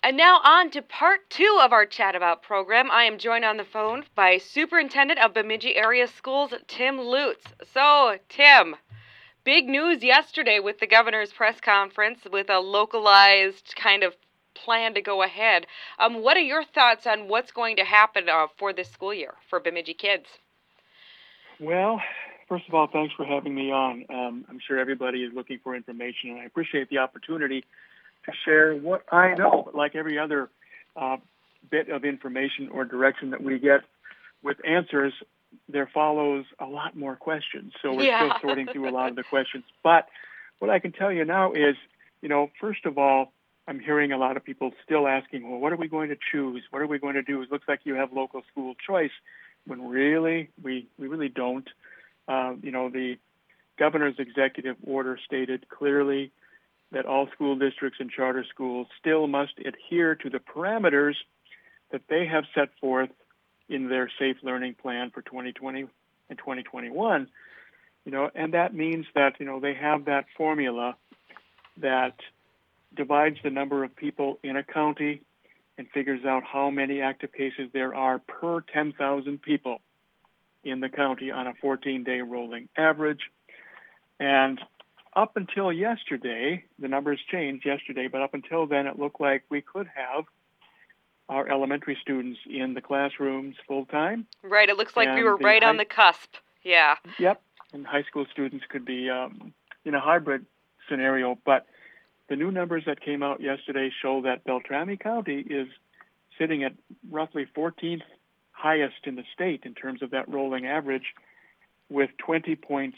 And now on to part 2 of our Chat About program. I am joined on the phone by Superintendent of Bemidji Area Schools, Tim Lutz. So, Tim, big news yesterday with the governor's press conference with a localized kind of plan to go ahead. What are your thoughts on what's going to happen for this school year for Bemidji kids? Well, first of all, thanks for having me on. I'm sure everybody is looking for information, and I appreciate the opportunity to share what I know. But like every other bit of information or direction that we get with answers, there follows a lot more questions. So we're still sorting through a lot of the questions. But what I can tell you now is, first of all, I'm hearing a lot of people still asking, well, what are we going to choose? What are we going to do? It looks like you have local school choice, when really, we really don't. The governor's executive order stated clearly that all school districts and charter schools still must adhere to the parameters that they have set forth in their Safe Learning Plan for 2020 and 2021. And that means that, they have that formula that divides the number of people in a county and figures out how many active cases there are per 10,000 people in the county on a 14-day rolling average. And up until yesterday, the numbers changed yesterday, but up until then, it looked like we could have our elementary students in the classrooms full-time. Right, it looks like we were right on the cusp. Yeah. Yep, and high school students could be in a hybrid scenario, but the new numbers that came out yesterday show that Beltrami County is sitting at roughly 14th highest in the state in terms of that rolling average, with 20.6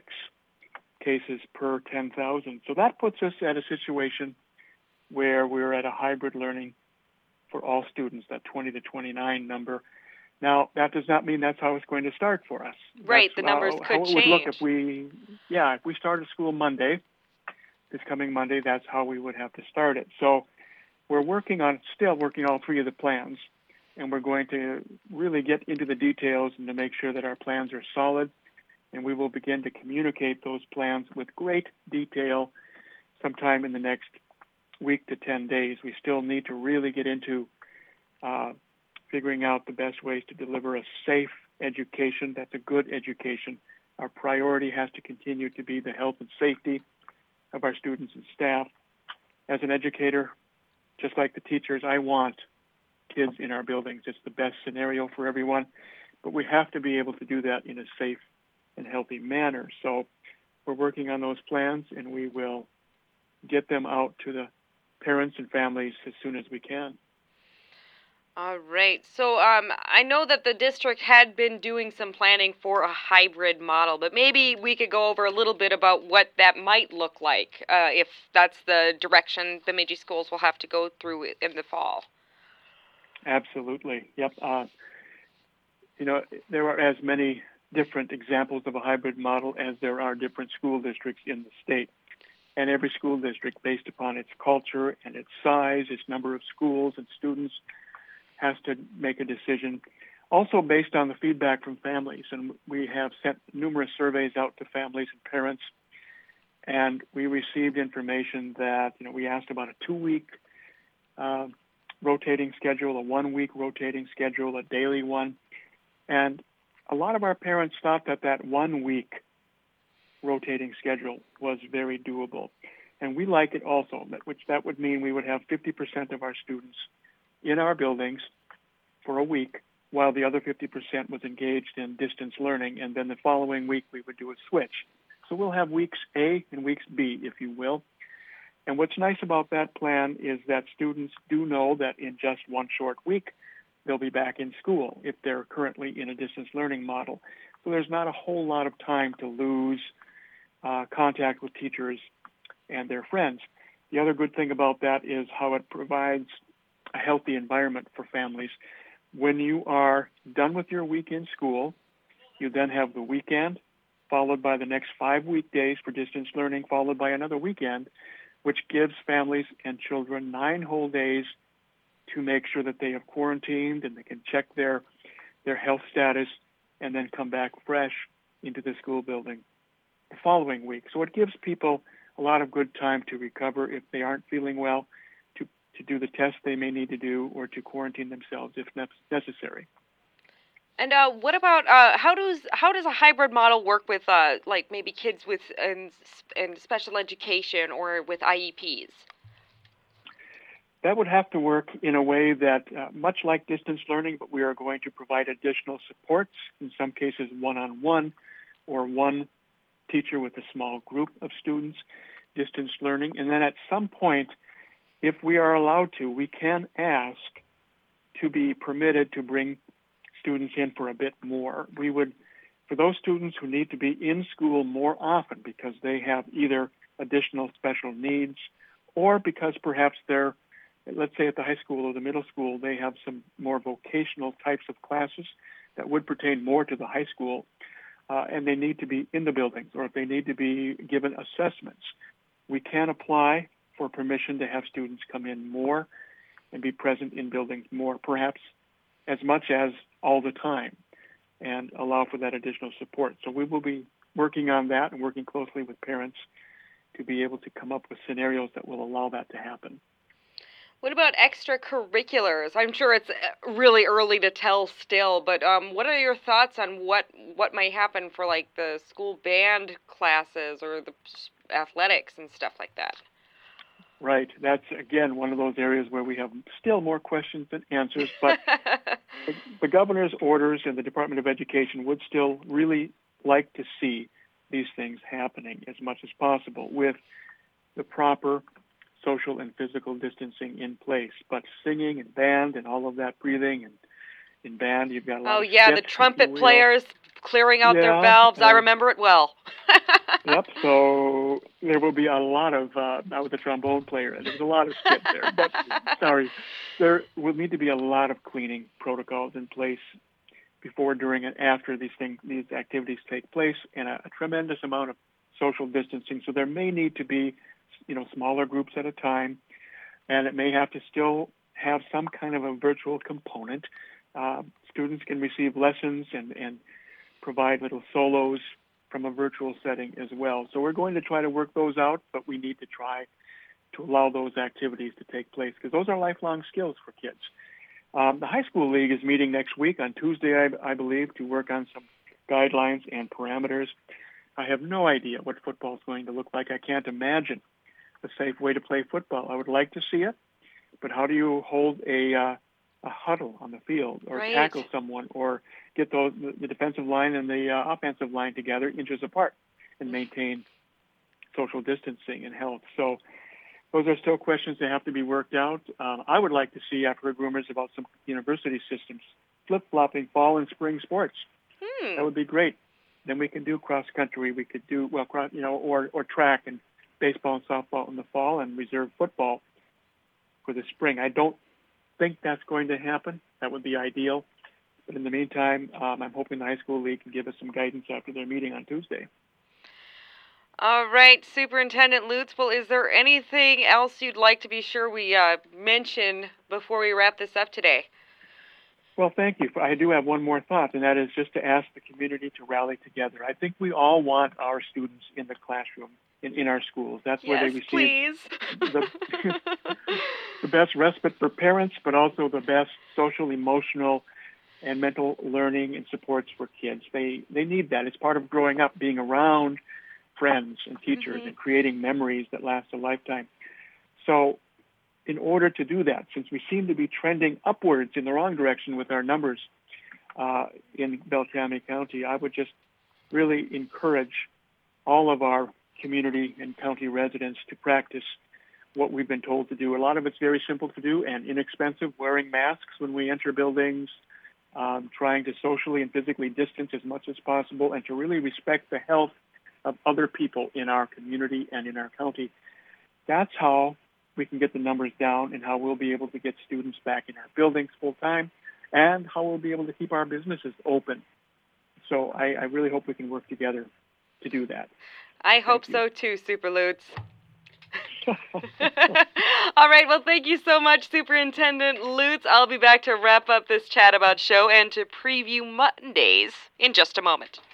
cases per 10,000. So that puts us at a situation where we're at a hybrid learning for all students, that 20 to 29 number. Now, that does not mean that's how it's going to start for us. Right, the numbers could change. Would look if we started school Monday, this coming Monday, that's how we would have to start it. So we're still working all three of the plans, and we're going to really get into the details and to make sure that our plans are solid, and we will begin to communicate those plans with great detail sometime in the next week to 10 days. We still need to really get into figuring out the best ways to deliver a safe education that's a good education. Our priority has to continue to be the health and safety of our students and staff. As an educator, just like the teachers, I want kids in our buildings. It's the best scenario for everyone, but we have to be able to do that in a safe and healthy manner. So we're working on those plans, and we will get them out to the parents and families as soon as we can. All right. So I know that the district had been doing some planning for a hybrid model, but maybe we could go over a little bit about what that might look like if that's the direction Bemidji schools will have to go through in the fall. Absolutely. Yep. There are as many different examples of a hybrid model as there are different school districts in the state. And every school district, based upon its culture and its size, its number of schools and students, has to make a decision, also based on the feedback from families. And we have sent numerous surveys out to families and parents, and we received information that, we asked about a 2-week rotating schedule, a 1-week rotating schedule, a daily one. And a lot of our parents thought that 1 week rotating schedule was very doable. And we like it also, which that would mean we would have 50% of our students in our buildings for a week, while the other 50% was engaged in distance learning, and then the following week we would do a switch. So we'll have weeks A and weeks B, if you will. And what's nice about that plan is that students do know that in just one short week, they'll be back in school if they're currently in a distance learning model. So there's not a whole lot of time to lose contact with teachers and their friends. The other good thing about that is how it provides a healthy environment for families. When you are done with your week in school, you then have the weekend, followed by the next 5 weekdays for distance learning, followed by another weekend, which gives families and children 9 whole days to make sure that they have quarantined and they can check their health status and then come back fresh into the school building the following week. So it gives people a lot of good time to recover if they aren't feeling well, to do the tests they may need to do or to quarantine themselves if necessary. And what about how does a hybrid model work with like maybe kids with in special education or with IEPs? That would have to work in a way that, much like distance learning, but we are going to provide additional supports, in some cases one-on-one or one teacher with a small group of students, distance learning. And then at some point, if we are allowed to, we can ask to be permitted to bring students in for a bit more. We would, for those students who need to be in school more often because they have either additional special needs or because perhaps they're, let's say at the high school or the middle school, they have some more vocational types of classes that would pertain more to the high school, and they need to be in the buildings, or if they need to be given assessments, we can apply for permission to have students come in more and be present in buildings more, perhaps as much as all the time, and allow for that additional support. So we will be working on that and working closely with parents to be able to come up with scenarios that will allow that to happen. What about extracurriculars? I'm sure it's really early to tell still, but what are your thoughts on what might happen for like the school band classes or the athletics and stuff like that? Right. That's, again, one of those areas where we have still more questions than answers, but the governor's orders and the Department of Education would still really like to see these things happening as much as possible with the proper social and physical distancing in place. But singing and band and all of that, breathing, and in band you've got a lot of the trumpet players clearing out their valves. I remember it well. Yep, so there will be a lot of, not with the trombone player, there's a lot of skip there, but sorry, there will need to be a lot of cleaning protocols in place before, during, and after these activities take place, and a tremendous amount of social distancing. So there may need to be, smaller groups at a time, and it may have to still have some kind of a virtual component. Students can receive lessons and provide little solos from a virtual setting as well. So we're going to try to work those out, but we need to try to allow those activities to take place because those are lifelong skills for kids. The high school league is meeting next week on Tuesday, I believe, to work on some guidelines and parameters. I have no idea what football is going to look like. I can't imagine a safe way to play football. I would like to see it, but how do you hold a huddle on the field or tackle someone or get the defensive line and the offensive line together inches apart and maintain social distancing and health? So those are still questions that have to be worked out. I would like to see, I've heard rumors about some university systems flip-flopping fall and spring sports. That would be great. Then we can do cross-country. We could do, or track and baseball and softball in the fall and reserve football for the spring. I don't think that's going to happen. That would be ideal. But in the meantime, I'm hoping the high school league can give us some guidance after their meeting on Tuesday. All right, Superintendent Lutz. Well, is there anything else you'd like to be sure we mention before we wrap this up today? Well, thank you. I do have one more thought, and that is just to ask the community to rally together. I think we all want our students in the classroom, in our schools. That's where they receive the best respite for parents, but also the best social, emotional, and mental learning and supports for kids. They need that. It's part of growing up, being around friends and teachers and creating memories that last a lifetime. So in order to do that, since we seem to be trending upwards in the wrong direction with our numbers in Beltrami County, I would just really encourage all of our community and county residents to practice what we've been told to do. A lot of it's very simple to do and inexpensive, wearing masks when we enter buildings, trying to socially and physically distance as much as possible, and to really respect the health of other people in our community and in our county. That's how we can get the numbers down and how we'll be able to get students back in our buildings full time and how we'll be able to keep our businesses open. So I really hope we can work together to do that. I hope so too, Super Lutz. All right, well, thank you so much, Superintendent Lutz. I'll be back to wrap up this Chat About show and to preview Mondays in just a moment.